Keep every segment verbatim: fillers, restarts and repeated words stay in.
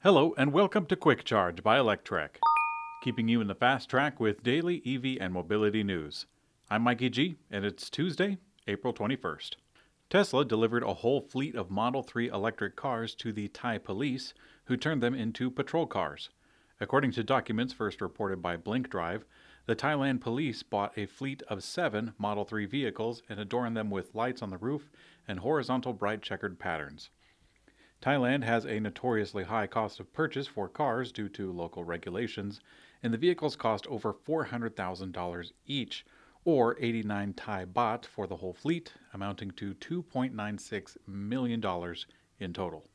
Hello and welcome to Quick Charge by Electrek, keeping you in the fast track with daily E V and mobility news. I'm Mikey G, and it's Tuesday, April twenty-first. Tesla delivered a whole fleet of Model three electric cars to the Thai police, who turned them into patrol cars. According to documents first reported by Blink Drive, the Thailand police bought a fleet of seven Model three vehicles and adorned them with lights on the roof and horizontal bright checkered patterns. Thailand has a notoriously high cost of purchase for cars due to local regulations, and the vehicles cost over four hundred thousand dollars each, or eighty-nine Thai baht for the whole fleet, amounting to two point nine six million dollars in total.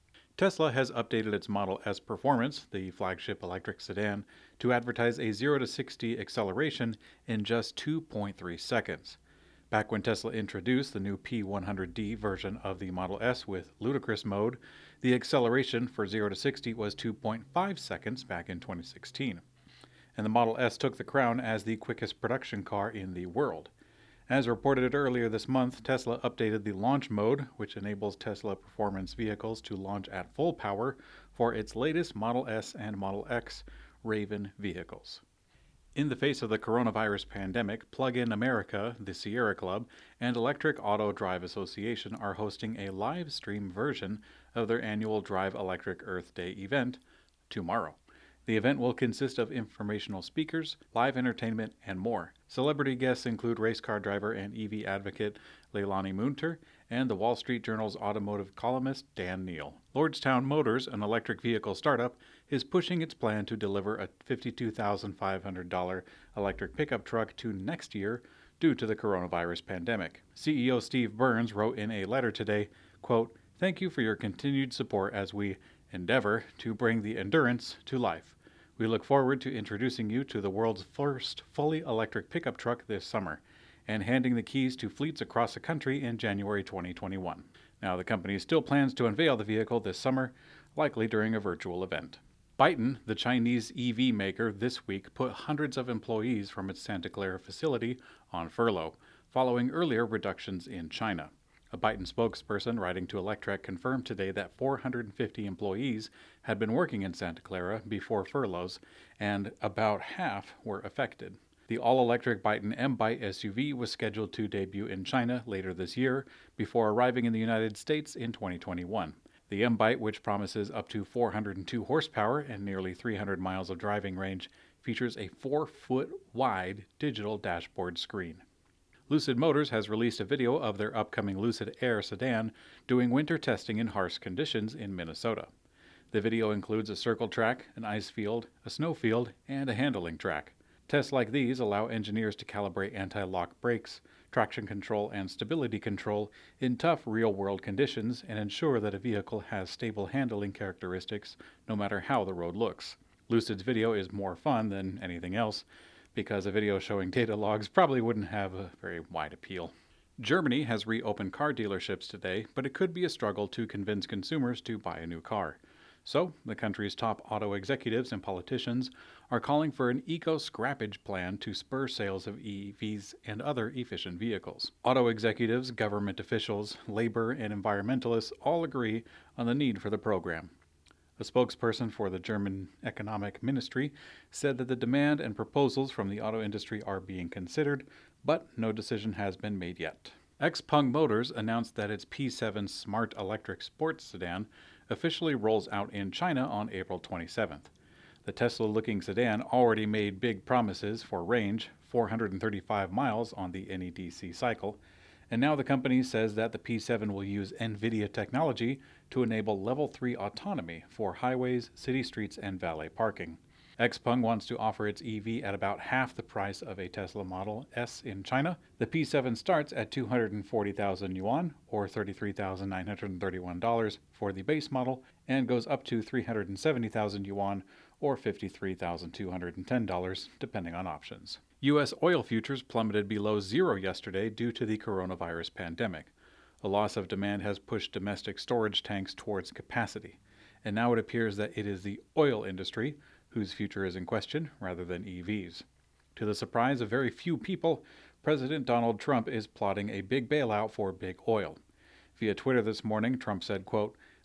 Tesla has updated its Model S Performance, the flagship electric sedan, to advertise a zero to sixty acceleration in just two point three seconds. Back when Tesla introduced the new P one hundred D version of the Model S with ludicrous mode, the acceleration for zero to sixty was two point five seconds back in twenty sixteen. And the Model S took the crown as the quickest production car in the world. As reported earlier this month, Tesla updated the launch mode, which enables Tesla performance vehicles to launch at full power for its latest Model S and Model X Raven vehicles. In the face of the coronavirus pandemic, Plug-in America, the Sierra Club, and Electric Auto Drive Association are hosting a live stream version of their annual Drive Electric Earth Day event tomorrow. The event will consist of informational speakers, live entertainment, and more. Celebrity guests include race car driver and E V advocate Leilani Munter and the Wall Street Journal's automotive columnist Dan Neal. Lordstown Motors, an electric vehicle startup, is pushing its plan to deliver a fifty-two thousand five hundred dollars electric pickup truck to next year due to the coronavirus pandemic. C E O Steve Burns wrote in a letter today, quote, "Thank you for your continued support as we endeavor to bring the Endurance to life. We look forward to introducing you to the world's first fully electric pickup truck this summer and handing the keys to fleets across the country in January twenty twenty-one. Now, the company still plans to unveil the vehicle this summer, likely during a virtual event. Byton, the Chinese E V maker, this week put hundreds of employees from its Santa Clara facility on furlough, following earlier reductions in China. A Byton spokesperson writing to Electrek confirmed today that four hundred fifty employees had been working in Santa Clara before furloughs, and about half were affected. The all-electric Byton M-Byte S U V was scheduled to debut in China later this year, before arriving in the United States in twenty twenty-one. The M-Byte, which promises up to four hundred two horsepower and nearly three hundred miles of driving range, features a four-foot-wide digital dashboard screen. Lucid Motors has released a video of their upcoming Lucid Air sedan doing winter testing in harsh conditions in Minnesota. The video includes a circle track, an ice field, a snow field, and a handling track. Tests like these allow engineers to calibrate anti-lock brakes, traction control, and stability control in tough real-world conditions and ensure that a vehicle has stable handling characteristics no matter how the road looks. Lucid's video is more fun than anything else, because a video showing data logs probably wouldn't have a very wide appeal. Germany has reopened car dealerships today, but it could be a struggle to convince consumers to buy a new car. So, the country's top auto executives and politicians are calling for an eco-scrappage plan to spur sales of E Vs and other efficient vehicles. Auto executives, government officials, labor, and environmentalists all agree on the need for the program. A spokesperson for the German Economic Ministry said that the demand and proposals from the auto industry are being considered, but no decision has been made yet. XPeng Motors announced that its P seven Smart Electric Sports sedan officially rolls out in China on April twenty-seventh. The Tesla-looking sedan already made big promises for range, four hundred thirty-five miles on the N E D C cycle, and now the company says that the P seven will use NVIDIA technology to enable level three autonomy for highways, city streets, and valet parking. XPeng wants to offer its E V at about half the price of a Tesla Model S in China. The P seven starts at two hundred forty thousand yuan, or thirty-three thousand nine hundred thirty-one dollars for the base model, and goes up to three hundred seventy thousand yuan, or fifty-three thousand two hundred ten dollars, depending on options. U S oil futures plummeted below zero yesterday due to the coronavirus pandemic. A loss of demand has pushed domestic storage tanks towards capacity, and now it appears that it is the oil industry whose future is in question rather than E Vs. To the surprise of very few people, President Donald Trump is plotting a big bailout for big oil. Via Twitter this morning, Trump said, quote,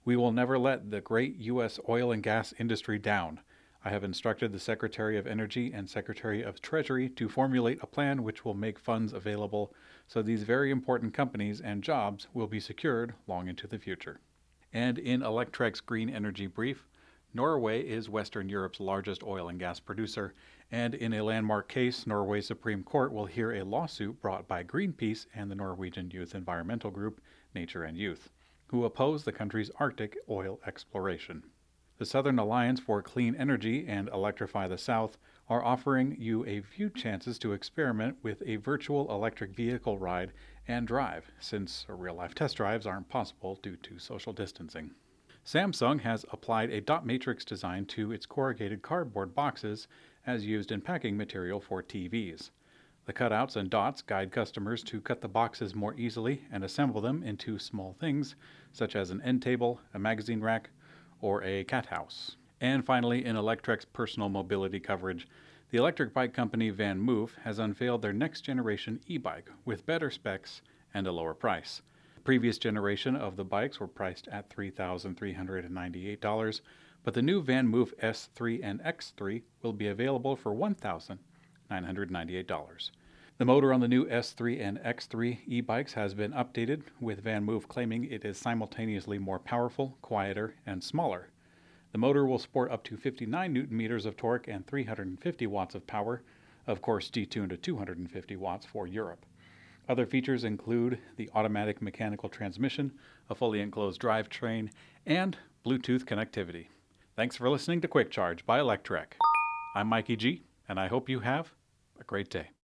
We will never let the great U S oil and gas industry down. I have instructed the Secretary of Energy and Secretary of Treasury to formulate a plan which will make funds available so these very important companies and jobs will be secured long into the future. And in Electrek's Green Energy Brief, Norway is Western Europe's largest oil and gas producer, and in a landmark case, Norway's Supreme Court will hear a lawsuit brought by Greenpeace and the Norwegian youth environmental group Nature and Youth, who oppose the country's Arctic oil exploration. The Southern Alliance for Clean Energy and Electrify the South are offering you a few chances to experiment with a virtual electric vehicle ride and drive, since real-life test drives aren't possible due to social distancing. Samsung has applied a dot matrix design to its corrugated cardboard boxes as used in packing material for T Vs. The cutouts and dots guide customers to cut the boxes more easily and assemble them into small things, such as an end table, a magazine rack, or a cat house. And finally, in Electrek's personal mobility coverage, the electric bike company VanMoof has unveiled their next generation e-bike with better specs and a lower price. The previous generation of the bikes were priced at three thousand three hundred ninety-eight dollars, but the new VanMoof S three and X three will be available for one thousand nine hundred ninety-eight dollars. The motor on the new S three and X three e-bikes has been updated, with VanMoof claiming it is simultaneously more powerful, quieter, and smaller. The motor will sport up to fifty-nine newton meters of torque and three hundred fifty watts of power, of course detuned to two hundred fifty watts for Europe. Other features include the automatic mechanical transmission, a fully enclosed drivetrain, and Bluetooth connectivity. Thanks for listening to Quick Charge by Electrek. I'm Mikey G, and I hope you have a great day.